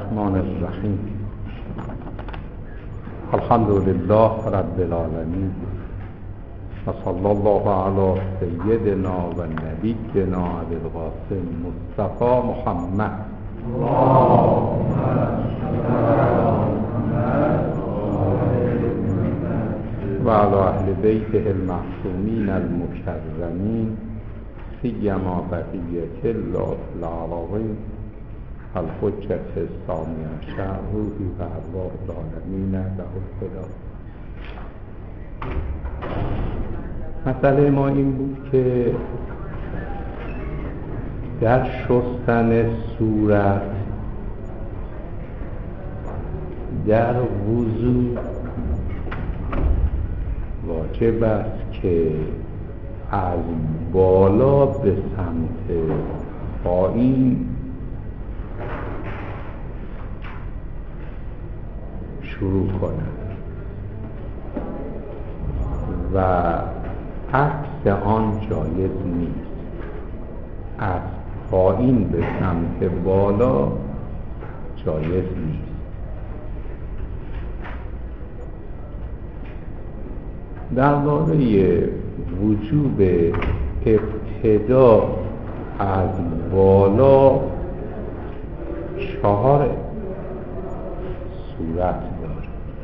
الرحمن الرحیم. الحمد لله رب العالمین و صلی الله علی سیدنا و نبینا ابی القاسم مصطفی محمد و علی اهل بیته المعصومین المکرمین سیما بقیة الله العالمین الحجة الثانی عشر روحی و ارواح العالمین له الفدا. مسئله ما این بود که در شستن صورت در وضو واجب است که از بالا به سمت پایین شروع کنند و عکس آن جایز نیست. از پایین به سمت بالا جایز نیست. درباره وجوب ابتدا از بالا 4 صورت داره.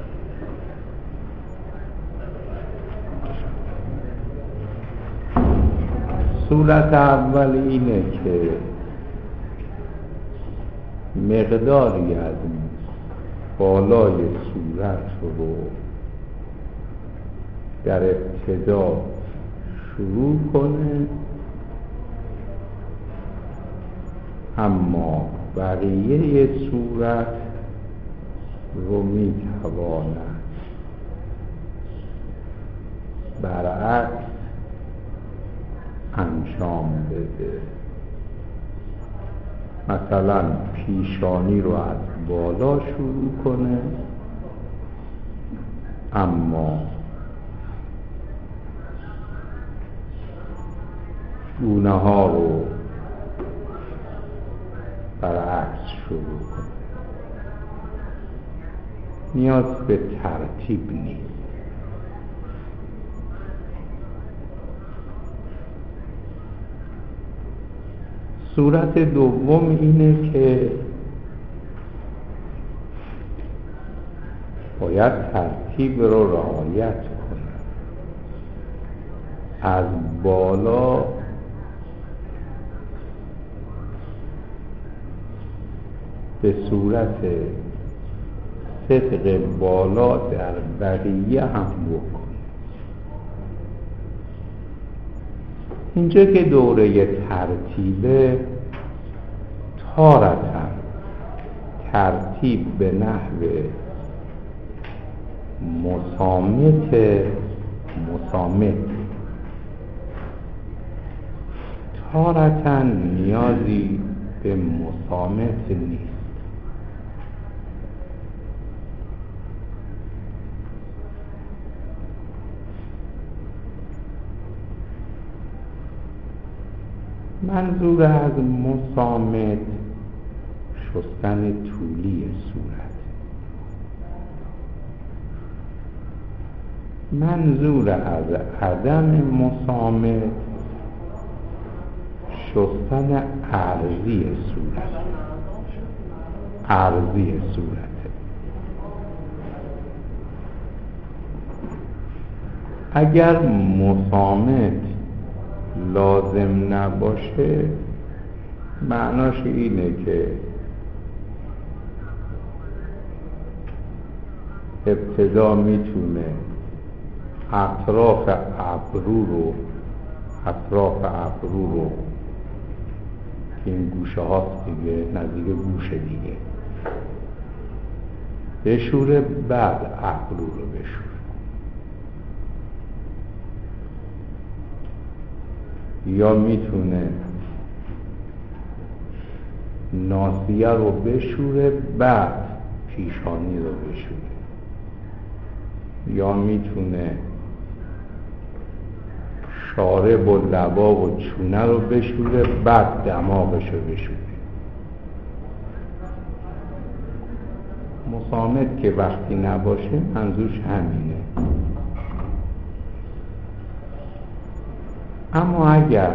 صورت اول اینه که مقداری از بالای صورت رو در ابتدا شروع کنه، اما بقیه صورت رو میتواند برعکس انجام بده. مثلا پیشانی رو از بالا شروع کنه، اما گونه ها رو برعکس شروع کنه. نیاز به ترتیب نیست. صورت دوم اینه که باید ترتیب رو رعایت کنه. از بالا به صورت صدق بالا در بقیه هم بکن. اینجا که دوره ترتیبه، تارتن ترتیب به نحو مسامت، تارتن نیازی به مسامت نیست. منظور از مسامت شستن طولی صورت. منظور از عدم مسامت شستن عرضی صورت. اگر مسامت لازم نباشه، معناش اینه که ابتدا میتونه اطراف ابرو رو که این گوشه هاست دیگه، نزدیک گوشه دیگه، بشوره، بعد ابرو رو بشوره. یا میتونه ناصیه رو بشوره، بعد پیشانی رو بشوره. یا میتونه شارب و لبا و چونه رو بشوره، بعد دماغش رو بشوره. مصامت که وقتی نباشه منظورش همینه. اما اگر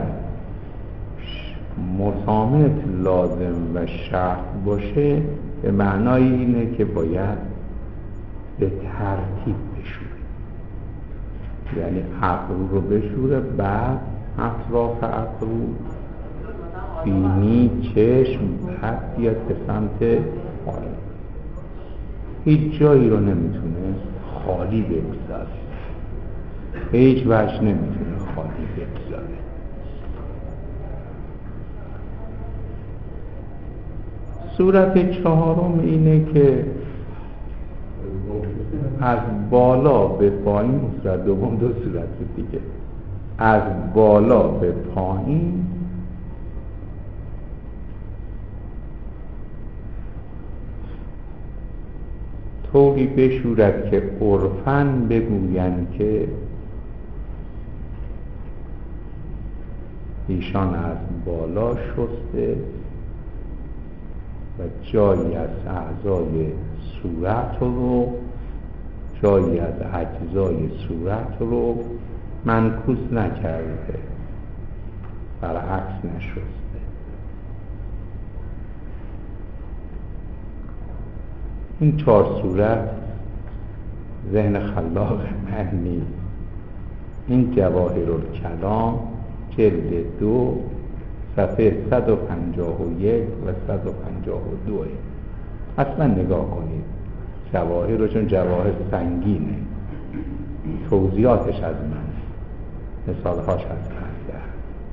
مصامت لازم و شرط باشه به معنای اینه که باید به ترتیب بشوره، یعنی ابرو رو بشوره، بعد اطراف ابرو، بینی، چشم، بعد بیاد به سمت پایین. هیچ جایی رو نمیتونه خالی بگذاره، به هیچ وجه نمیتونه خالی بگذاره. صورت چهارم اینه که از بالا به پایین، صورت دوم دو صورت دیگه، از بالا به پایین طوری بشورد که عرفاً بگویند که ایشان از بالا شسته و جایی از اعضای صورت رو، جایی از اجزای صورت رو منکوس نکرده، برعکس نشسته. این چهار صورت ذهن خلاق من نیست. این جواهرالکلام جلد 2 صفحه 151 و 152. اصلا نگاه کنید جواهر رو، چون جواهر سنگینه، توضیحاتش از من، مثالهاش از من ده.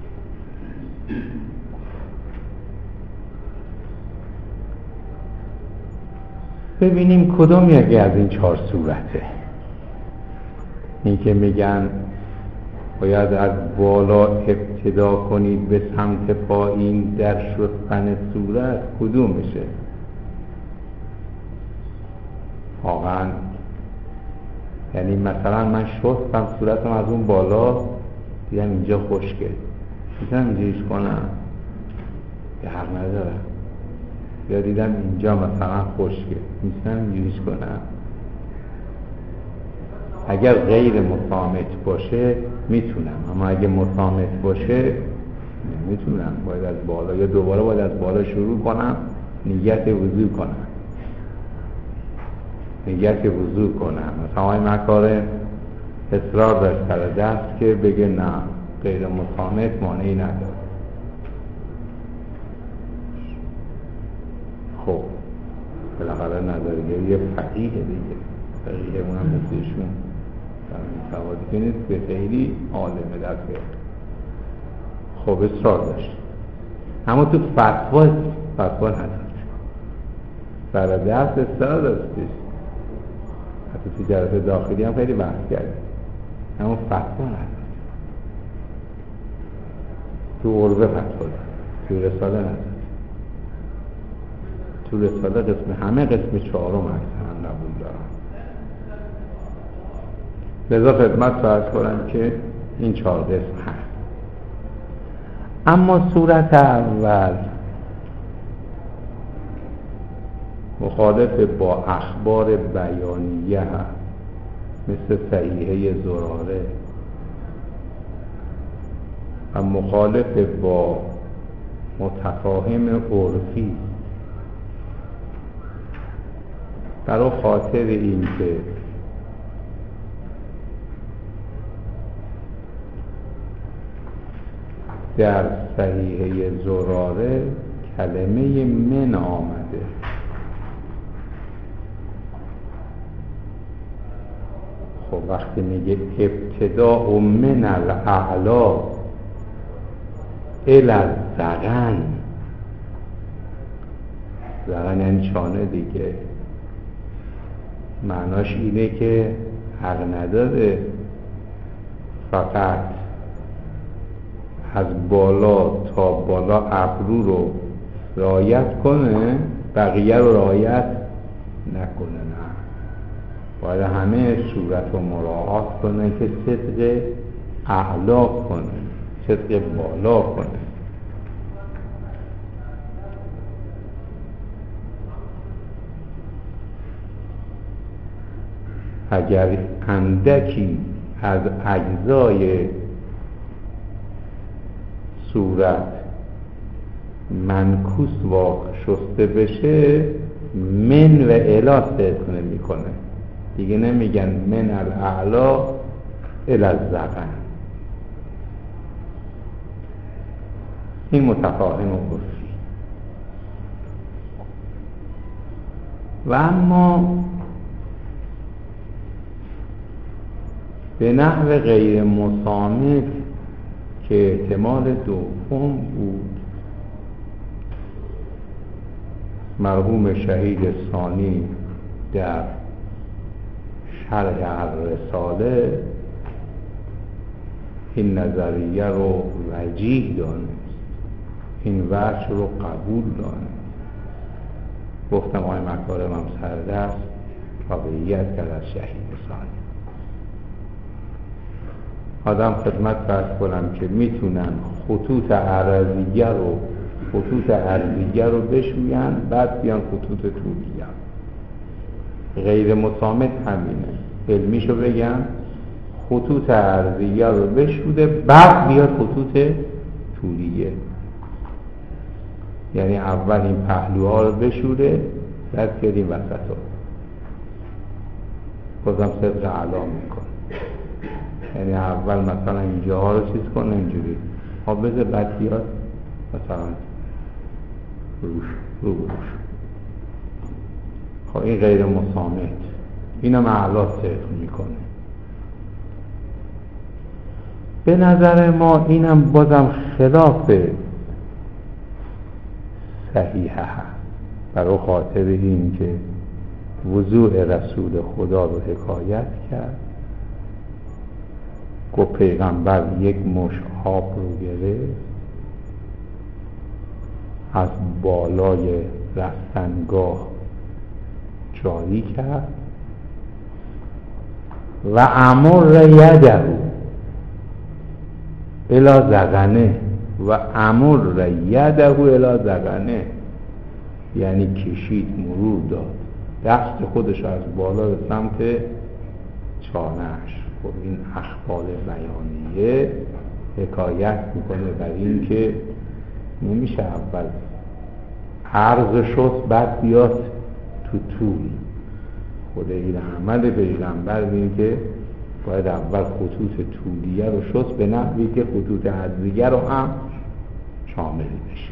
ببینیم کدوم یکی از این چهار صورته. این که میگن باید از بالا ابتدا کنید به سمت پایین در شستن صورت، کدومشه؟ واقعا یعنی مثلا من شستم صورتم از اون بالا، دیدم اینجا خشکه، میتونم اینجایش کنم؟ یه حق ندارم. یا دیدم اینجا مثلا خشکه، میتونم اینجایش کنم؟ اگر غیر مصامت باشه میتونم، اما اگه مصامت باشه نمیتونم. باید از بالا، یا دوباره باید از بالا شروع کنم، نیت وضو کنم، نیت وضو کنم. مثلا آقای مکارم اصرار داشت سر دست که بگه نه، غیر مصامت مانعی نداره. خب بالاخره نداره، یه فقیه دیگه، فقیه اونم مثلشون سوادی که نیست، به خیلی عالمه در فقه. خب اصرار داشت، اما تو فتوا نداشت، سر دست اصرار داشتش. حتی تو جلسه داخلی هم خیلی بحث کرد، اما فتوا نداشت. تو عربه فتوا داشت، تو رساله نداشت. تو رساله قسم، همه قسم چهارم اکثرا قبول دارن. لذا خدمت فرض کنم که این چهار قسم هست. اما صورت اول مخالف با اخبار بیانیه هست، مثل صحیحه زراره، و مخالف با متفاهم عرفی، برای خاطر این که در صحیحه زراره کلمه من آمده. خب وقتی میگه ابتداء من الاعلا الی الذقن، ذقن یعنی چانه دیگه، معناش اینه که حق نداره فقط از بالا تا بالا ابرو رو رعایت کنه، بقیه رو رعایت نکنه. نه، باید همه صورت رو مراعات کنه که صدق اعلا کنه، صدق بالا کنه. اگر اندکی از اجزای صورت منکوس واقع شسته بشه، من و الا صدق نمی کنه دیگه. نمیگن من الاعلا الی الذقن. این متفاهم و عرفی. و اما به نحو غیر مصامت که احتمال دوم بود، مرحوم شهید ثانی در شرح الرساله این نظریه رو وجیه دانست، این وجه رو قبول دانست. گفتم آقای مکارم هم سردست تابعیت کرد از شهید ثانی. آدم خدمت فرض کنم که میتونن خطوط عرضیه رو بشوین، بعد بیان خطوط طولیه. غیر مصامت همینه، علمیشو بگم خطوط عرضیه رو بشوده بعد بیاد خطوط طولیه. یعنی اول این پهلوها رو بشوره بعد بیاد این وسط رو بازم صدق علام میکن. یعنی اول مثلا اینجاها رو چیز کنه اینجوری بذار بعد بیاد مثلا روش. خب این غیر مصامت، اینم اعلا صدق میکنه. به نظر ما اینم بازم خلاف صحیحه هست، برای خاطر این که وضوع رسول خدا رو حکایت کرد. گفت پیغمبر یک مشت آب رو گرفت، از بالای رفتنگاه جاری کرد و امر یده الی ذقنه و امر یده الی ذقنه، یعنی کشید، مرور داد دست خودش از بالا به سمت چانه‌اش. خب این اخبار بیانیه حکایت میکنه بر این که نمیشه اول عرض شد بعد بیاد تو طول. خود این عمل پیغمبر میگه که باید اول خطوط طولیه رو شست به نحوی که خطوط عرضیه رو هم شامل بشه.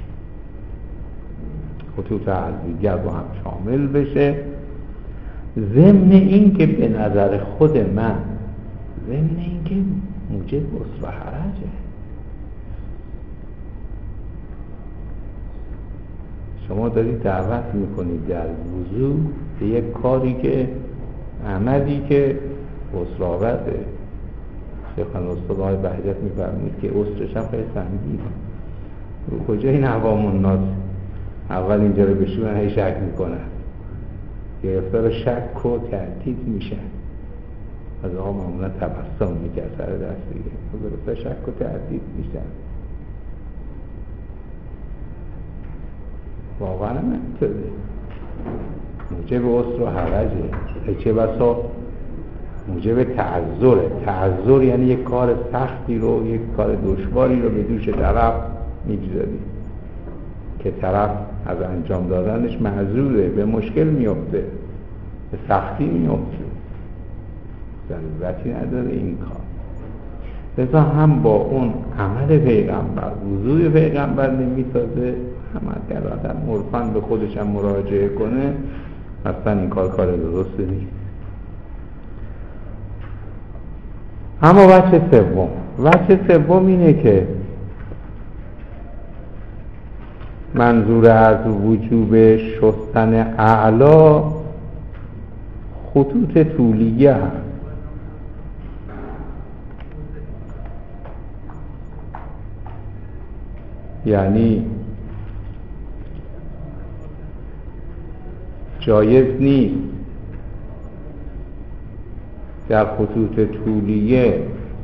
خطوط عرضیه رو هم شامل بشه. ضمن این که به نظر خود من، ضمن این که موجب عسر و حرجه. شما دارید دعوت میکنید در وضوع به یک کاری که عملی که عسراوته. شیخان استاد آقای بهجت میفرمید که عسرش هم خیلی سنگینه. رو کجا این عوام الناس اول اینجا رو بشونن هی شک میکنن، گرفتار شک و تردید میشن. از آقا معمولا تبسم میکرد سر دست دیگه، گرفتار شک و تردید میشن. واقعا هم اینطوره، موجب عسر و حرجه. چه بسا موجب تعذره. تعذر یعنی یک کار سختی رو، یک کار دشواری رو به دوش طرف میگذاری که طرف از انجام دادنش معذوره، به مشکل میفته، به سختی میفته، ضرورتی نداره این کار. لذا هم با اون عمل پیغمبر، وضوع پیغمبر نمیسازه. هم اگر آدم عرفاً به خودش هم مراجعه کنه اصلا این کار درستی نیست. اما وجه سوم اینه که منظور از وجوب شستن اعلا خطوط طولیه هست. یعنی جایز نیست در خطوط طولیه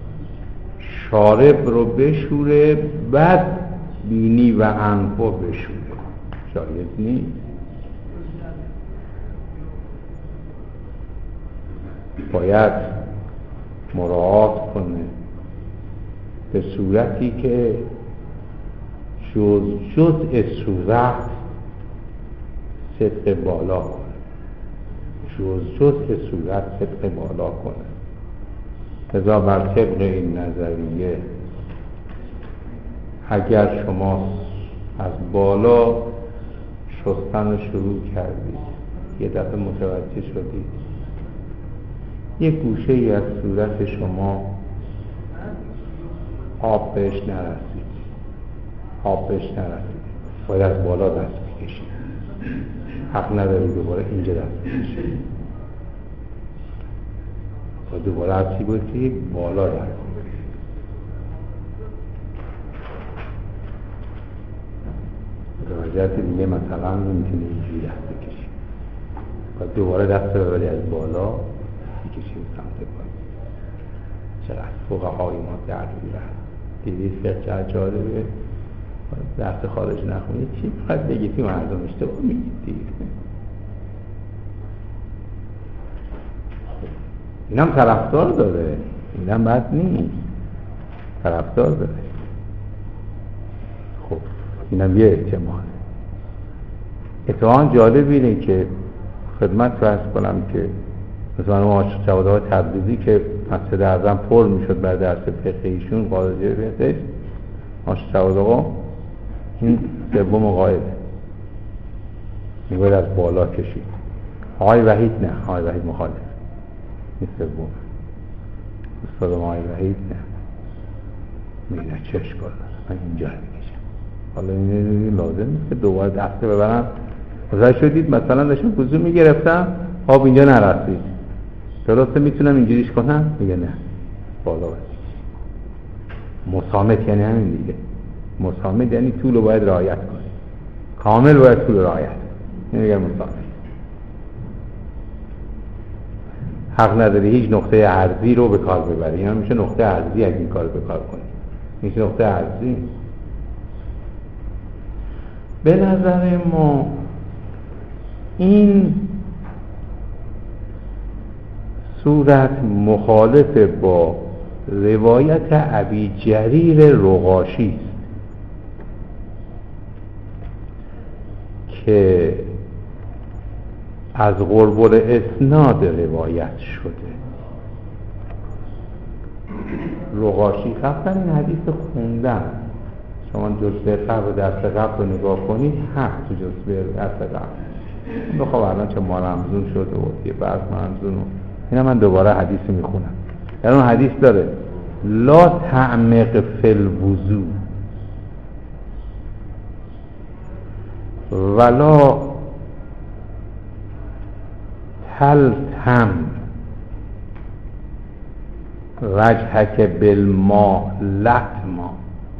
شارب رو بشوره بعد بینی و انف رو بشوره، جایز نیست. باید مراعات کنه به صورتی که جزء صورت صدق بالا کنه، جزء صورت صدق بالا کنه. لذا بر طبق این نظریه اگر شما از بالا شستن رو شروع کردید، یه دفعه متوجه شدید یه گوشه ای از صورت شما آب بهش نرسید، باید از بالا دست بکشید، حق نداری دوباره اینجا دست بکشید، باید دوباره هرچی باشید بالا دست بکشید. متوجهت دیگه مثلا نمیتونی اینجوری دست بکشید، باید دوباره دست ببری از بالا بکشید سمت پایین. چقدر فقهای ما درد میبرن. دیدید فقه جالبه، درس خارج نخونید چی فقط بگید که مردم اشتباه میگید دیگه. اینم طرفدار داره، اینم بد نیست، طرفدار داره. خب اینم یه احتمال. اتفاقا جالب اینه که خدمت رو عرض کنم که مثلا ما جوادهای تبریزی که مسجد اعظم پر میشد بعد درس فقه ایشون قاضی بهتش جواد این سوم قائد میگوید از بالا کشید. آقای وحید نه، آقای وحید مخالف، این سوم استاد آقای وحید نه، میگه چه اشکال داره من اینجا میکشم. حالا این لازم نیست که دوباره دسته ببرم. متوجه شدید مثلا داشتم وضو میگرفتم آب اینجا نرسید، درسته میتونم اینجوریش کنم؟ میگه نه، بالا باید. مصامت یعنی همین دیگه، مصامت یعنی طول رو باید رعایت کنی، کامل باید طول رعایت کنی، میگه مصامت. حق نداری هیچ نقطه عرضی رو به کار ببری، این هم میشه نقطه عرضی اگه این کار به کار کنی، میشه نقطه عرضی. به نظر ما این صورت مخالف با روایت ابی جریر رقاشی است که از غربل اسناد روایت شده. رقاشی رفتن این حدیث خوندن، شما جزوه قبل درس قبل رو نگاه کنید، هست تو جزوه درس قبل بخواه الان چه مرمزون شده و یه برد مرمزون و اینا. من دوباره حدیثی میخونم. در اون حدیث داره لا تعمق فی الوضو ولا تلتم وجهک بالماء لطما.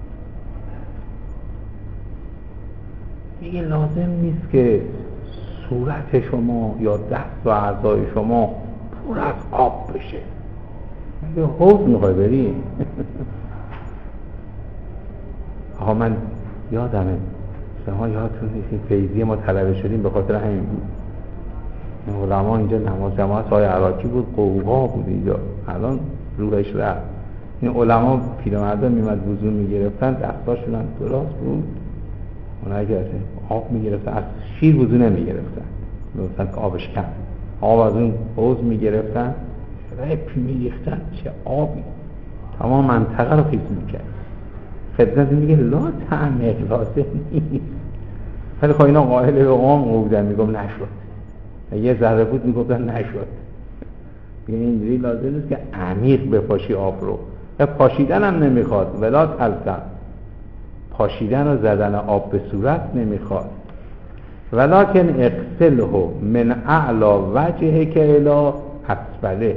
میگه لازم نیست که صورت شما یا دست و اعضای شما پر از آب بشه. میگه حوض میخوای بری؟ آقا من یادمه، شما یادتون نیست این فیضی ما طلبه شدیم به خاطر همین بود. این علما اینجا نماز جماعت های عراقی بود، قوقا بود اینجا، الان روحش رفت. این علما پیرمردان میمد وضو میگرفتن دستاشون هم درست بود، اون اگر آب میگرفتن از شیر وضو نمیگرفتن، مثلا آبش کم، آب از اون حوض میگرفتن رپی میریختن، چه آبی تمام منطقه رو خیز میکرد. خدمت میگه لا تعمق لازم نیست. ولی خب اینا قائل به قوم بودن، میگم نشد، یه ذره بود میگفتن نشد. میگه اینجوری لازم نیست که عمیق بپاشی آب رو، پاشیدن هم نمیخواد، ولا تلتم، پاشیدن و زدن آب به صورت نمیخواد. ولکن اغسله من اعلی وجهک الی اسفله،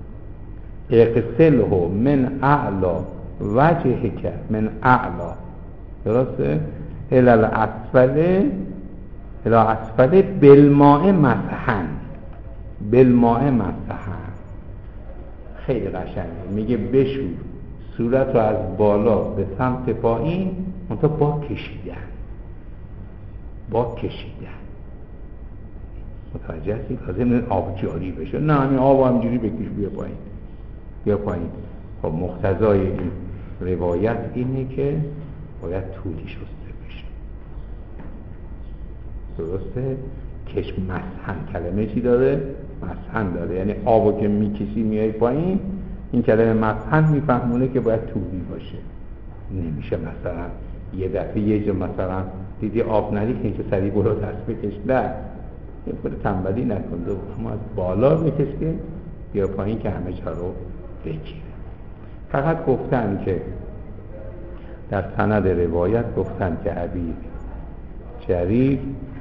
اغسله من اعلی وجهک من اعلی، درسته؟ الی الاسفله، الی اسفله بالماء مسحا، بالماء مسحا. خیلی قشنگه، میگه بشور صورت رو از بالا به سمت پایین، منتها با کشیدن، با کشیدن. متوجه هستی؟ لازم آب جاری بشه. نه همین آب همینجوری بکش بیا پایین. خب مقتضای این روایت اینه که باید طولی شسته بشه. درسته؟ کش مسحن کلمه چی داره؟ مسحن داره، یعنی آبو که میکشی میای پایین. این کلمه مسحن میفهمونه که باید طولی باشه. نمیشه مثلا یه دفعه یه جا مثلا دیدی آب نریخ اینکه سریع برو دست بکش. نه، یه خود تنبلی نکنده، اما از بالا بکش که بیا پایین که همه جا رو بگیره. فقط گفتن که در سند روایت گفتن که ابی جریر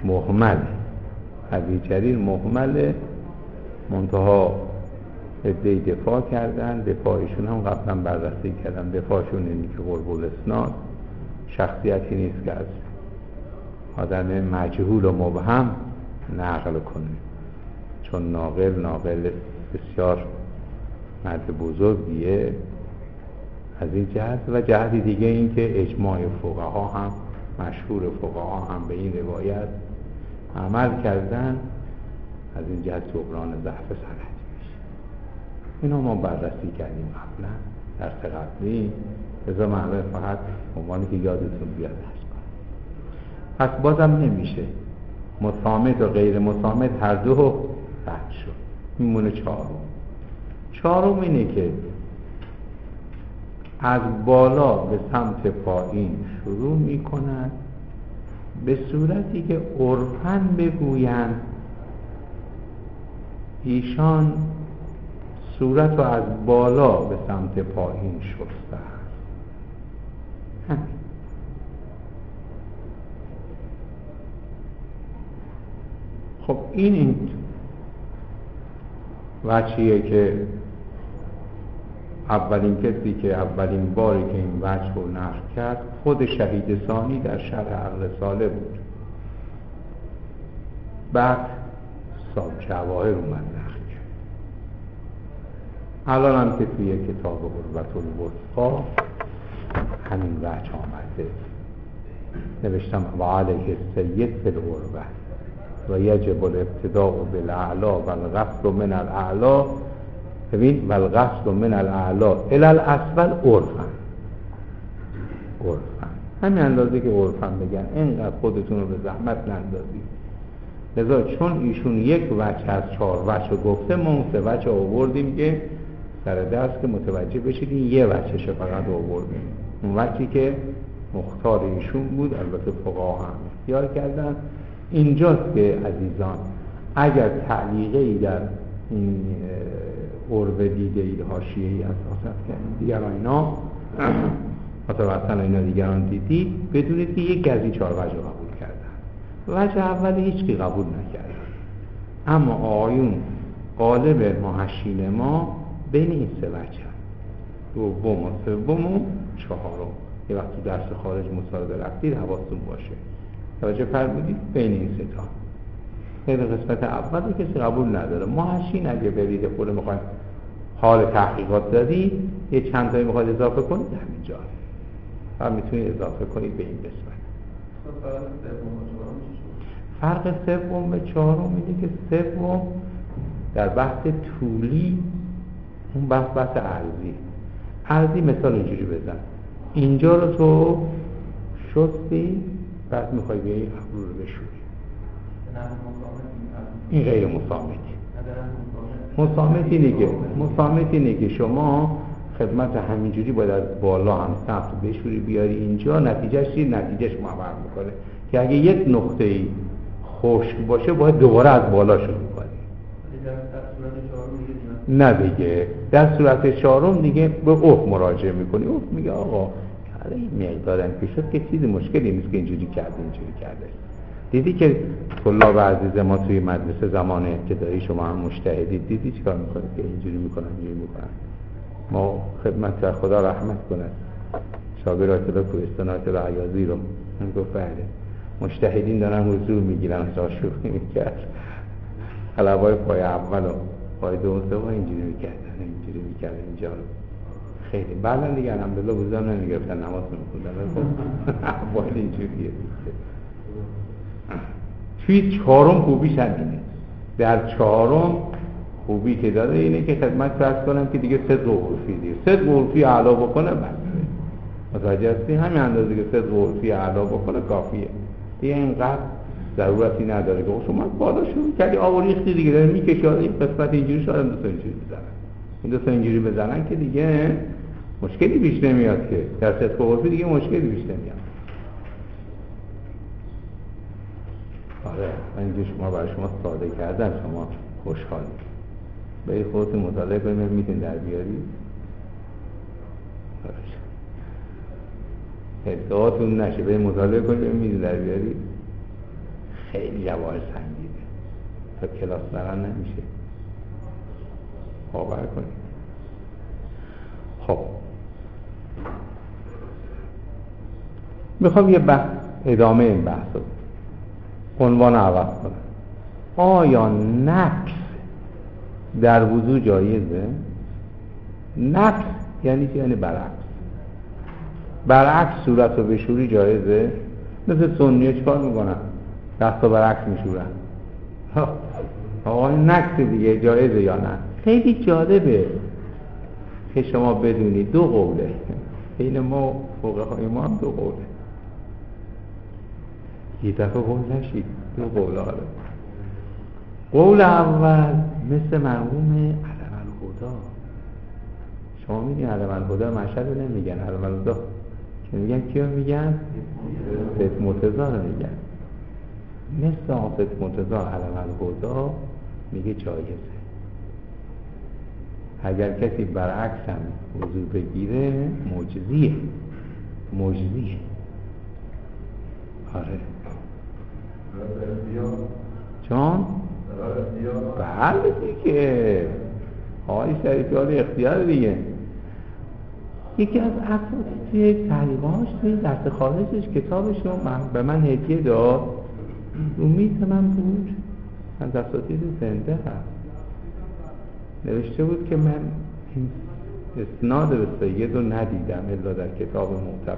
مهمله، منتها عده‌ای دفاع کردن. دفاعشون هم قبلا بررسی کردن. دفاعشون اینه که قرب الاسناد شخصیتی نیست که از آدم مجهول و مبهم نقل کنه، چون ناقل بسیار مرد بزرگیه از این جهت. و جهت دیگه این که اجماع فقها هم، مشهور فقها هم به این روایت عمل کردن. از این جهت جبران ضعف سند میشه. اینا ما بررسی کردیم قبلا درس قبلی. لذا معلومه فقط عنوانی که یادتون بیاد هست کنم. پس بازم نمیشه مصامت و غیر مصامت هر دو رد شد. میمونه چهارم اینه که از بالا به سمت پایین شروع میکنن به صورتی که عرفاً بگوین ایشان صورت رو از بالا به سمت پایین شسته است. خب این وجهیه که اولین باری که این وجه رو نقل کرد خود شهید ثانی در شرح عقل صالح بود. بعد صاحب جواهر اومد نقل کرد. الان هم که توی کتاب عروة الوثقی همین وجه آمده، نوشتم و علیه السید فی العروة و یجب الابتداء بالاعلا و القصد من الاعلا. ببین، و القصد من الاعلا الی الاسفل عرفاً. همین اندازه که عرفاً بگن، اینقدر خودتون رو به زحمت نندازید. لذا چون ایشون یک وجه از 4 وجه رو گفته، ما اون 3 وجه آوردیم که سر درس که متوجه بشید این یه وجهش فقط آوردیم. اون وجهی که مختار ایشون بود، البته فقها هم اختیار کردن. اینجاست که عزیزان اگر تعلیقی در این عروة دیدید، حاشیه‌ای اساساً کردید، دیگران اینا مثلا اینا دیگران دیدید، بدونید که یک از این 4 وجه قبول کردن. وجه اول هیچ کی قبول نکردن، اما آقایون غالب محشین ما بین این 3 وجه، دوم و سوم و چهارم. یه وقتی درس خارج مصاحبه رفتید حواستون باشه، توجه فرمودید بین این 3 تا. خیلی قسمت اول کسی قبول نداره. محشین اگه برید خود میخواید حال تحقیقات دادید، یه چند تایی میخواید اضافه کنید همینجا و میتونید اضافه کنید به این قسمت. فرق سوم و چهارم اینه که سوم در بحث طولی، اون بحث عرضی مثال اینجوری بزن، اینجا رو تو شستی بعد میخوای بیایی ابرو رو بشوری، این غیر مصامت اینه که شما خدمت همینجوری باید از بالا هم سمت بشوری بیاری اینجا، نتیجهش معبر میکنه که اگه یک نقطه‌ای خشک باشه باید دوباره از بالا شروع کنی. نه دیگه در صورت 4 دیگه به اوف مراجعه میکنی. اوف میگه آقا این مقدارم که شد که چیزی مشکلی نیست که اینجوری کرده. دیدی که طلاب عزیز ما توی مدرسه زمان ابتدایی شما هم مجتهدید، دیدی چیکار میکنه که اینجوری میکنن. ما خدمت در خدا رحمت کنه شاگردات کوهستانات و عیاضی رو من گفت بله مجتهدین دارن حضور میگیرن، شوخی میکرد حلوای پای اول و پای دوم سوم اینجوری میکردن اینجا خیلی بعدا دیگه الحمدلله بزرگ نمیگرفتن، نماز نمیخوندن. خب باید اینجوریه. توی 4 خوبیش همینه، در چهارم خوبی که داره اینه که خدمت فرض کنم که دیگه صدق عرفی دیگه صدق عرفی اعلا بکنه بس متوجه هستی؟ همین اندازه که صدق عرفی اعلا بکنه کافیه دیگه اینقدر ضرورتی نداره که شما بالا شروع کردی آب و ریختی دیگه داره میکشه این قسمت اینجوری شاید دو تا اینجوری بزنن این دو تا اینجوری بزنن که دیگه مشکلی پیش نمیاد که در صدق عرفی دیگه مشکلی پیش نمیاد. آره من اینجا شما برای شما ساده کردم شما خوشحالی به خودتون مطالعه کنیم میتونید در بیاری ادعاتون نشه به مطالعه کنیم میتونید در بیاری خیلی جواهر سنگینه تا کلاس برن نمیشه باور کنید. خب میخوام یه بحث ادامه این بحث رو عنوان عوض کنم. آیا نقص در وضو جایزه؟ نقص یعنی چی؟ یعنی برعکس صورت رو بشوری جایزه؟ مثل سنیه چکار میکنن؟ دست رو برعکس میشورن. آقا این نقص دیگه جایزه یا نه؟ خیلی جالبه که شما بدونید دو قوله بین ما فقهای ما هم دو قوله یه دفعه قول نشید دو قول آره. قول اول مثل مرحوم علم الهدی شما میگین علم الهدی مشهد رو نمیگن علم الهدی که میگن کیو میگن؟ سید مرتضی رو میگن مثل سید مرتضی علم الهدی میگه جایزه اگر کسی برعکس هم وضو بگیره معجزیه آره چون؟ بله دیگه آقای شریفیان اختیار دیگه یکی از اساتید تحقیقاش توی دست خارجش کتابش رو به من هدیه داد رو میز من بود از اساتید زنده هست نوشته بود که من این اسناد به سید رو ندیدم الا در کتاب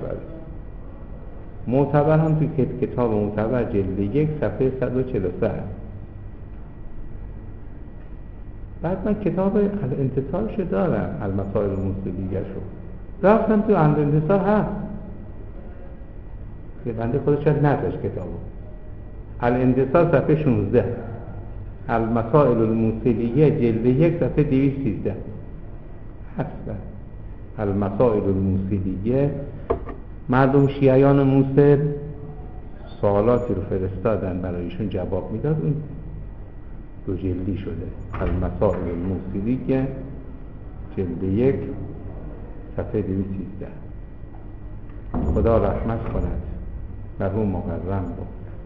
معتبر هم توی کتاب معتبر جلد 1 صفحه 143 بعد من کتاب الانتصارشو دارم المسائل الموسیقیه شو رفتم تو الانتصار هست که بنده خودش شاید نداشت کتابو الانتصار صفحه 16 المسائل الموسیقیه جلد 1 صفحه 213 هست المسائل الموسیقیه مردم شیعیان موسل سوالاتی رو فرستادن برایشون جواب میداد اون دو جلدی شده المسائل الموسیقیه جلد 1 صفحه 213 خدا رحمت کند مرحوم مقرم رو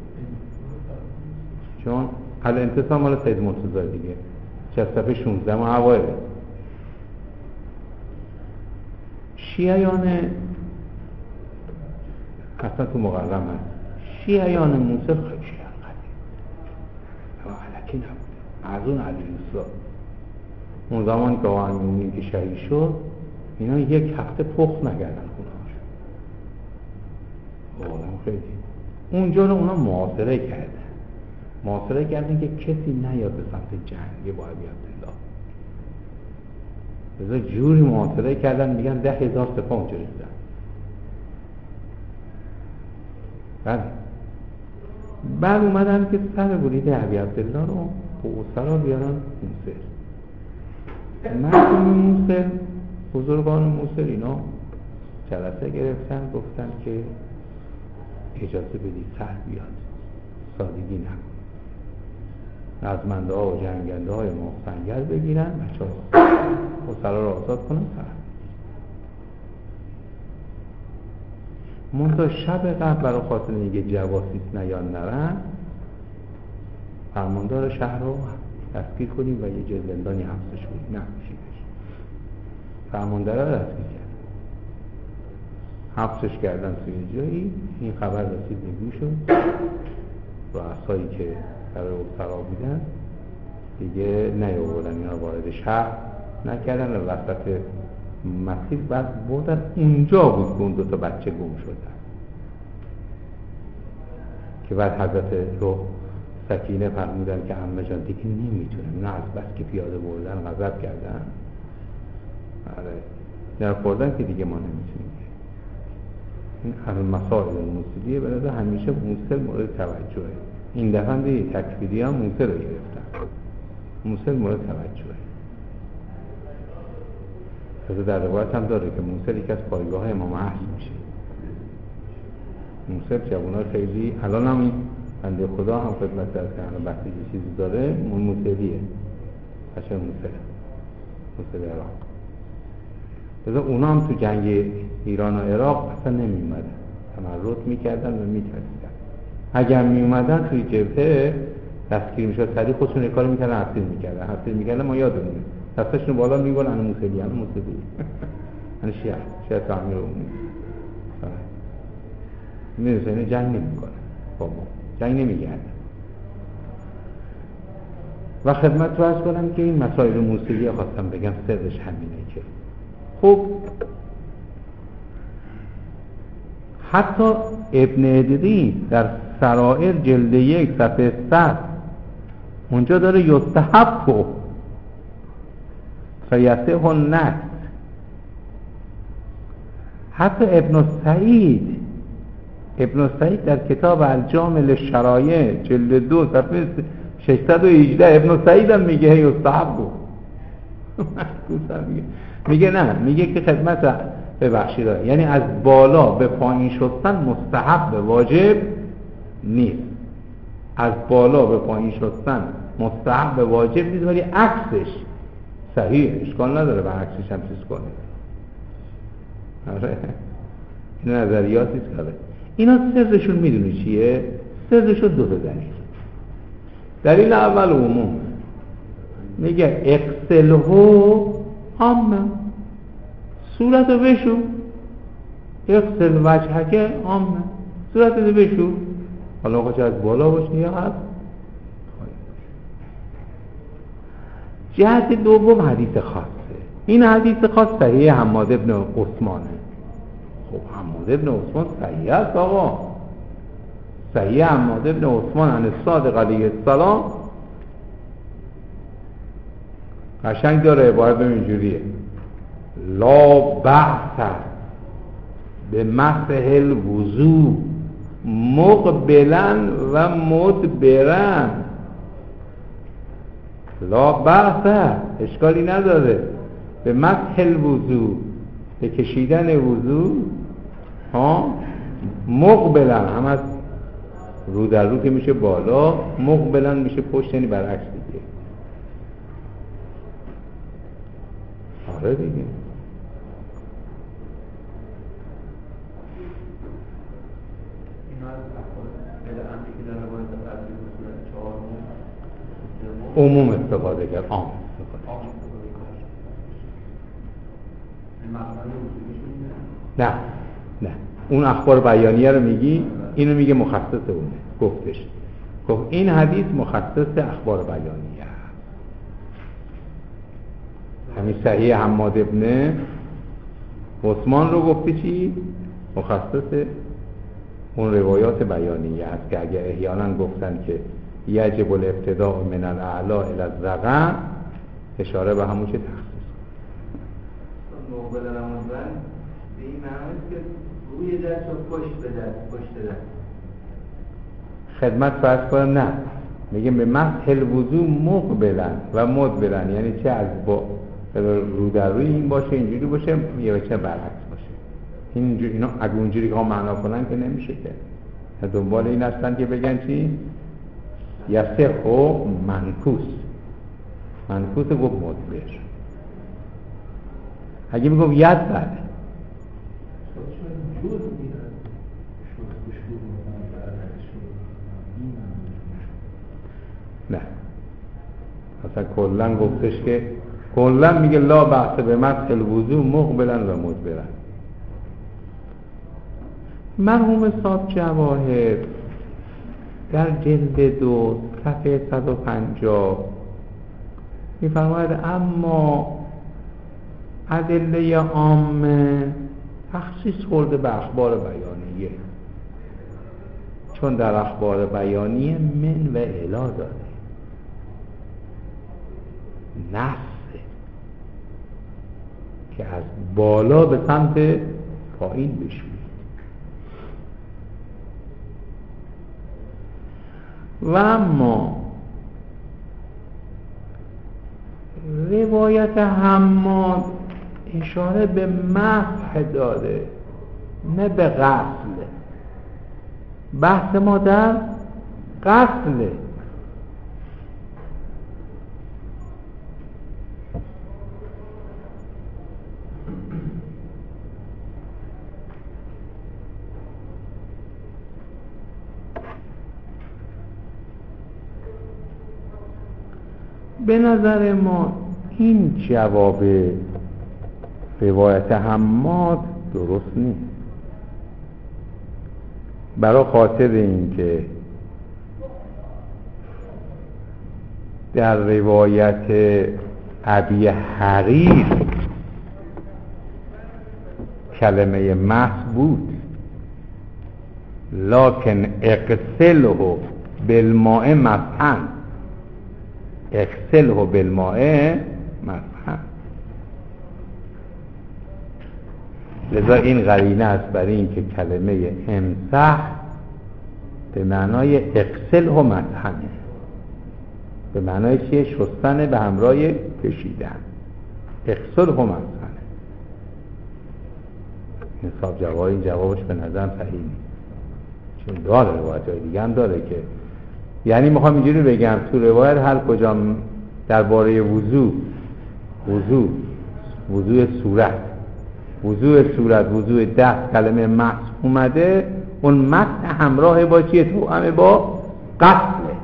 چون الانتصار مال سید مرتضی دیگه چه صفحه 16 ما اوایله شیعیان اصلا تو مقرم هست شیعیان موسل خیلی شیعیان قدیم اما علکی نبوده از اون علی رسول اون زمان که آقایون که شهید شد اینا یک هفته پخت نکردن خونهاش واقعا خیلی اونجا رو اونا محاصره کردن که کسی نیاد به سمت جنگ یه باید بیاد بذار جوری محاصره کردن میگن 10,000 سپاه اونجا ریختن بعد اومدن که سر برید ابی عبدالله رو اسرا بیارن موسل مردم موسل بزرگان موسل اینا جلسه گرفتن گفتن که اجازه بدید سر بیاد سادگی نکن نظمنده ها و جنگنده های ما سنگر بگیرن بچه ها اسرا رو آزاد کنن سر منتها شب قبل برای خاطر اینکه جواسیس نیان نرن فرماندار شهر رو دستگیر کنیم و یه جای زندانی حبسش کنیم نمیشیدش فرماندار رو دستگیر کرد حبسش کردن توی جایی این خبر رسید به گوشم رؤسایی که برای اسرا بودن دیگه نیاوردن اینا وارد شهر نکردن و وسط مسیر بعد بردن اونجا بود که اون دو تا بچه گم شدن که بعد حضرت رو سکینه فرمودن که عمه جان دیگه نمیتونم، نه از بس که پیاده بردن غضب کردن، آره در خوردن که دیگه ما نمیتونیم. این همه مسائل موسیقیه برای همیشه موسیقی مورد توجهه. این دفعه دیگه تکفیری هم موسیقی رو گرفتن، موسیقی مورد توجهه. تازه در روایت هم داره که موسیقی یکی از پایگاه امام عصر میشه. موسیقی جوان‌ها خیلی الان هم این بنده خدا هم خدمت درست که وقتی یه چیزی داره موسیقیه، قشنگ موسیقی عراق. بذار اونا هم تو جنگ ایران و عراق اصلا نمی اومدن، تمرد میکردن و میترسیدن. اگر می اومدن توی جبهه دستگیر میشد سریع خودشون کار میکردن، حفظیر میکردن. ما یادمونه دستشون بالا میگن انا موسیقی انا شیعه تعمیر عمومی میرسه. اینه جنگ نمیکنن با ما، جنگ نمیگردن. و خدمت رو عرض کنم که این مسائل موسیقی خواستم بگم سرش همینه که خب حتی ابن ادریس در سرائر جلد 1 صفحه 100 اونجا داره یستحب فیصح النص. حتی ابن سعید در کتاب الجامع للشرایع جلد 2 صفحه 618 ابن سعید هم میگه یستحب میگه نه، میگه که خدمت ببخشید یعنی از بالا به پایین شستن مستحب واجب نیست. از بالا به پایین شستن مستحب واجب نیست، ولی عکسش صحیح، اشکال نداره به عکسش هم چیز کنه. آره این نظریاتی است. اینا سرشون میدونی چیه؟ سرشون دو تا دلیل اول عموم میگه اغسله عامه، صورت رو بشو، اغسل وجهک عامه، صورت رو بشو، حالا خوش از بالا باشه یا هست. جهت دوم حدیث خاصه. این حدیث خاص صحیح حماد ابن عثمانه. خب حماد ابن عثمان صحیح است آقا، صحیح حماد ابن عثمان عن الصادق علیه السلام قشنگ داره. عبارت اینجوریه: لا بأس به مسح الوضو مقبلا و مدبرا. لا بأس، اشکالی نداره، به مسح الوضو، به کشیدن وضو، مقبلا هم از رو در رو که میشه بالا، مقبلا میشه پشت، یعنی برعکس دیگه. آره دیگه. عموم استفاده کرد، عام استفاده کرد. نه اون اخبار بیانیه رو میگی، اینو میگه مخصص اونه. گفتش گفت این حدیث مخصص اخبار بیانیه. همین صحیح حماد ابن عثمان رو گفته چی؟ مخصص اون روایات بیانیه است که اگه احیانا گفتن که یجب الابتداء من الاعلی الی الذقن، اشاره به همون چه تخصیص مقبل رمضان به این معنی که روی دست و پشت دست. خدمت فرض کنم نه، میگم به مسح الوضو مقبلا و مدبرا، یعنی چه از با رو در روی این باشه، اینجوری باشه، یا چه برعکس باشه. اینجوری اینا اگه اونجوری که ها معنا کنن که نمیشه که. دنبال این هستن که بگن چی؟ یصح و منکوس گفت مدبر. اگه میگم ید بله نه، اصلا کلن گفتش که کلن میگه لا بحث به مسح الوضو مقبلا و مدبرا. مرحوم صاحب جواهر در جلد 2 صفحه 150 میفرماید اما ادله عامه تخصیص خورده به اخبار بیانیه. چون در اخبار بیانی من و الا داره، نصه که از بالا به سمت پایین بشوید. و اما روایت حماد اشاره به مسح داره، نه به غسل. بحث ما در غسله. به نظر ما این جواب روایت حماد درست نیست، برای خاطر اینکه در روایت ابی حریر کلمه مسح بود، لکن اغسله بالماء مسحا، اغسله بالماء مسحا. لذا این قرینه است برای این که کلمه امسح به معنای اغسله مسحا، به معنای چیه؟ شستن به همراه کشیدن. اغسله مسحا. حساب جواب، این جوابش به نظرم صحیح نیست، چون داره روایت‌های دیگه هم داره که، یعنی میخوام اینجوری بگم تو روایت هر کجا درباره وضوء صورت، وضوء دست کلمه مسح اومده، اون مسح همراه با چیه؟ توأم با غسله،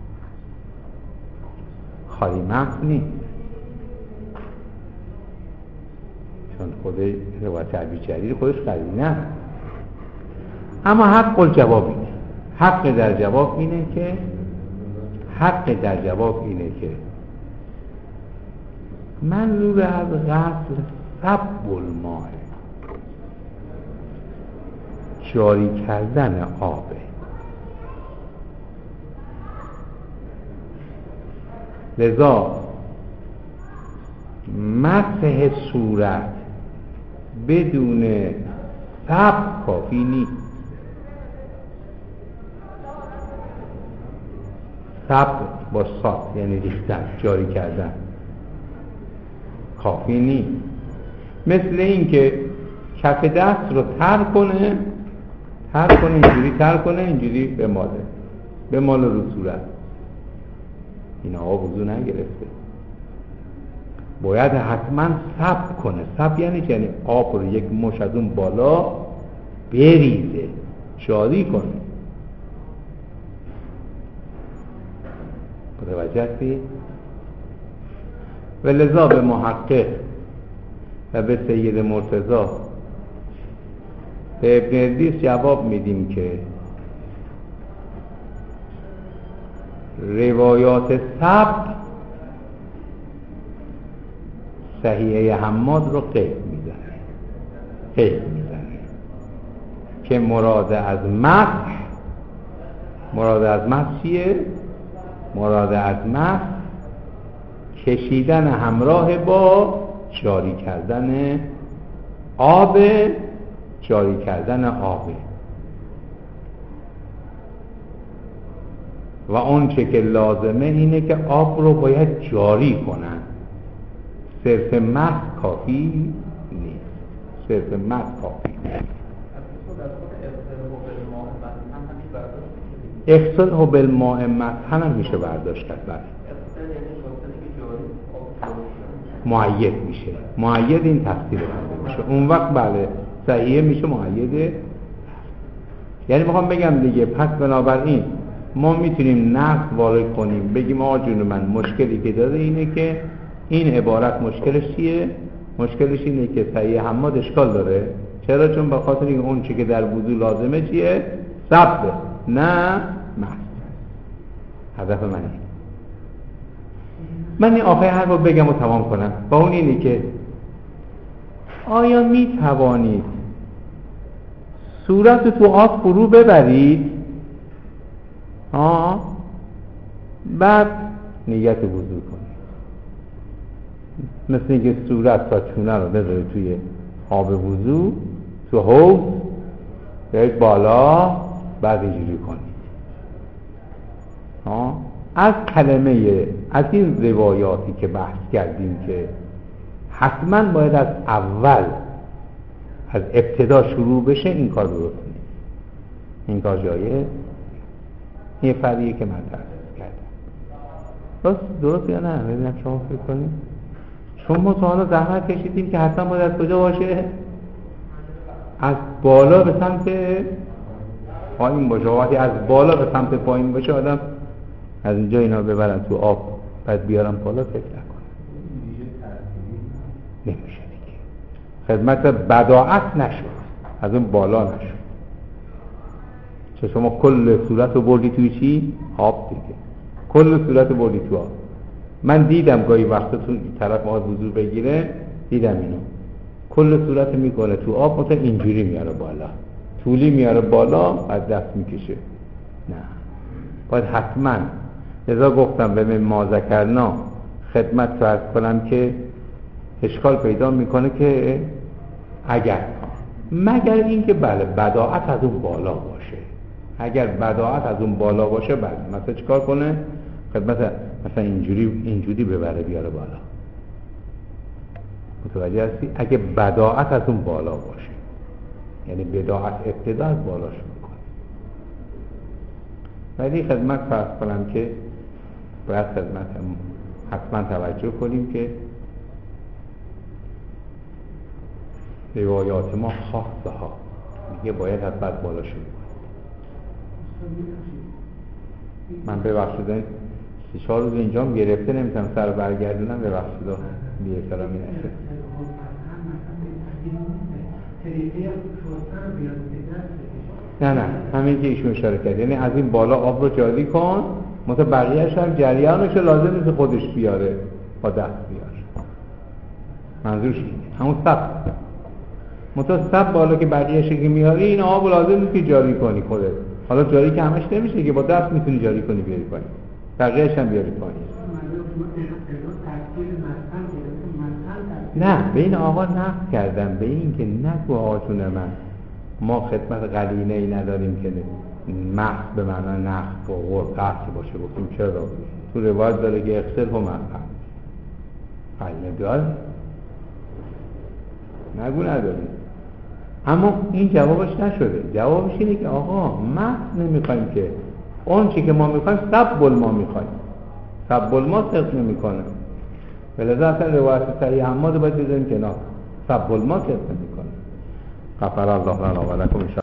خالی مسح نیست. چون خود روایت ابی جریر خودش قرینه. اما حق در جواب اینه که منظور از غسل صب الماء، جاری کردن آبه. لذا مسح صورت بدون صب کافی نیست. صب با صاد یعنی ریختن، جاری کردن کافی نیست. مثل این که کف دست رو تر کنه اینجوری بماله رو صورت، این آقا وضو نگرفته، باید حتما صب کنه. صب یعنی آب رو یک مش از اون بالا بریزه، جاری کنه. متوجهی؟ و لذا به محقق و به سید مرتضی به ابن ادریس جواب میدیم که روایات صب صحیحه حماد رو قید میزنه که مراد از مسح چیه؟ مراد از مسح کشیدن همراه با جاری کردن آب. و اون چه که لازمه اینه که آب رو باید جاری کنن، صرف مسح کافی نیست. اغسله بالماء مسحا هم میشه برداشت کرد، مؤید میشه، مؤید این تفسیر میشه، اون وقت بله صحیحه میشه مؤیده. یعنی میخوام بگم دیگه، پس بنابراین ما میتونیم نقص وارد کنیم، بگیم آقا جون من مشکلی که داره اینه که این عبارت مشکلش چیه؟ مشکلش اینه که صحیح حماد اشکال داره. چرا؟ چون به خاطر اینکه اون چی که در وضو لازمه چیه؟ صبه، نه مسح. هدف من این آخر حرف رو بگم و تمام کنم، با اون اینه که آیا می توانید صورت تو آب فرو ببرید بعد نیت وضو کنید، مثل اینکه صورت تا چونه رو بذارید توی آب وضو، تو حوض برید بالا، بعد اینجوری کنید. از کلمه، از این روایاتی که بحث کردیم که حتما باید از اول، از ابتدا شروع بشه، این کار درست نیست، این کار جایه، این فرقیه که من تحصیل کردم. درست یا نه؟ ببینم شما فکر کنید. شما تا حالا زحمت کشیدیم که حتما باید از کجا باشه؟ از بالا به سمت پایین باشه. وقتی از بالا به سمت پایین باشه، آدم از اینجا اینا ببرن تو آب بعد بیارن بالا، فکر نکنه، نمیشه دیگه. خدمت بداعت نشد، از اون بالا نشد. چه شما کل صورت رو بردی توی چی؟ آب دیگه. کل صورت رو بردی تو آب. من دیدم گاهی وقتا تو طرف ما وضو بگیره، دیدم اینو کل صورت میکنه تو آب، مثلا اینجوری میاره بالا، طولی میاره بالا، از دست میکشه. نه، باید حتما. لذا گفتم به ما ذکرنا خدمت فرض کنم که اشکال پیدا میکنه که مگر این که بله بداعت از اون بالا باشه. اگر بداعت از اون بالا باشه، بله مثلا چیکار کنه؟ خدمت مثلا اینجوری ببره بیاره بالا. متوجه هستی؟ اگه بداعت از اون بالا باشه، یعنی بداعت ابتدا از بالا شروع کنه. ولی خدمت فرض کنم که باید خدمت حتما توجه کنیم که روایات ما خاصه ها دیگه باید از بعد بالا شروع کنیم. من ببخشید 3-4 روز اینجام گرفته، نمیتونم سر برگردونم، ببخشید بیه کلامی نشه. نه همین که ایشون اشاره کرد، یعنی از این بالا آب رو جاری کن، مثلا بقیه‌اش هم جریانش لازم نیست خودش بیاره، با دست بیاره. منظورش اینه، همون سب بالا که بقیه‌اش که میاری، این آب لازم نیست که جاری کنی خودت. حالا جاری که همش نمیشه که با دست میتونی جاری کنی بیاری پایین، بقیه‌اش هم بیاری پایین. نه، به این آقا نقد کردم، به این که نگو آقاتون ما خدمت قرینه ای نداریم که محض به معنی نقد و قطع باشه. گفتیم چرا؟ تو روایت داره که اختل و محض قرینه داره، نگو نداریم. اما این جوابش نشده. جوابش اینه که آقا محض نمیخوایم، که اون چی که ما میخوایم سب ما میخوایم، سب ما صرف نمیکنه. ولذا اصلا روایت صحیح حماد باید بذاریم کنار، سب ما صرف نمیکنه. غفر الله لنا و لکم.